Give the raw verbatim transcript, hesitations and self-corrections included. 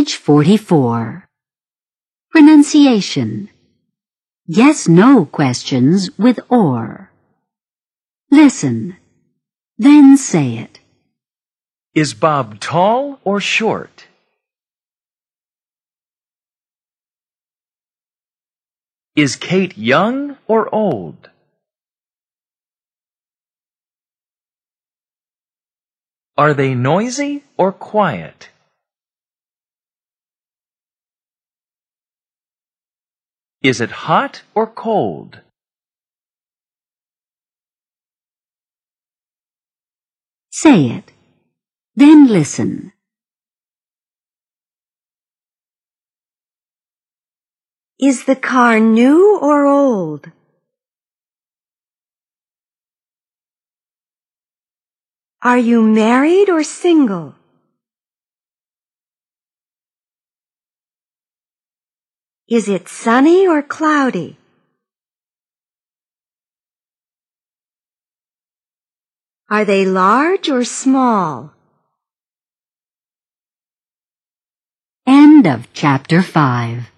Page forty-four. Pronunciation. Yes-no questions with or. Listen, then say it. Is Bob tall or short? Is Kate young or old? Are they noisy or quiet? Is it hot or cold? Say it. Then listen. Is the car new or old? Are you married or single? Is it sunny or cloudy? Are they large or small? End of chapter five.